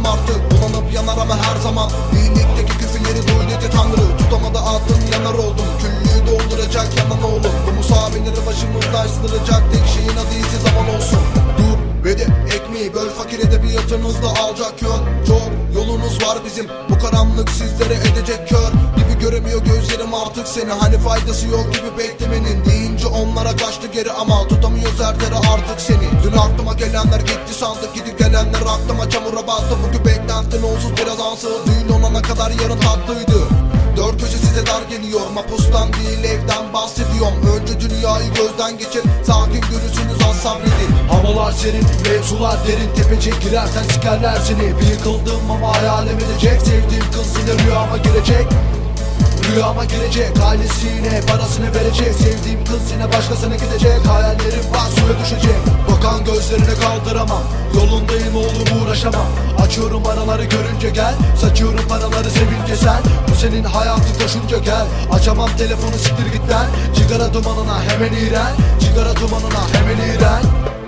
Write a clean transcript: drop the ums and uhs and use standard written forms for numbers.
bıktım artık. Bulanıp yanar ama her zaman iyilikteki küfürleri duy dedi Tanrı. Tutamadı attın yanar oldum. Küllüğü dolduracak yanan oğlum. Bu musavileri başımızda ısıracak tek şeyin adı ise zaman olsun. Dur ve de ekmeği böl, fakir edebiyatınızla alacak yön. Çok yolunuz var bizim, bu karanlık sizlere edecek kör. Gibi göremiyor gözlerim artık seni, hani faydası yok gibi beklemenin. Deyince onlara kaçtı geri ama tutamıyoruz ertere artık seni. Dün aklıma gelenler gitti sandık, gidip gelenler aklıma çamura battı. Bugün beklentin onsuz biraz ansız, düğün olana kadar yarın tatlıydı. Dört köşe size dar geliyor, mapustan değil evden bahsediyorum. Önce dünyayı gözden geçir, sakin görürsünüz az sabredin. Havalar serin, mevzular derin, tepecek girersen sikerler seni. Bir yıkıldım ama hayalim edecek, sevdiğim kız yine rüyama girecek. Rüyama girecek, ailesine parasını verecek. Sevdiğim kız yine başkasına gidecek. Hayallerim var, suya düşecek. Bakan gözlerine kaldıramam, yolundayım oğlum uğraşamam. Açıyorum araları görünce gel, saçıyorum paraları sevince sen. Bu senin hayatın taşınca gel. Açamam telefonu siktir git lan. Sigara dumanına hemen iğren, sigara dumanına hemen iğren.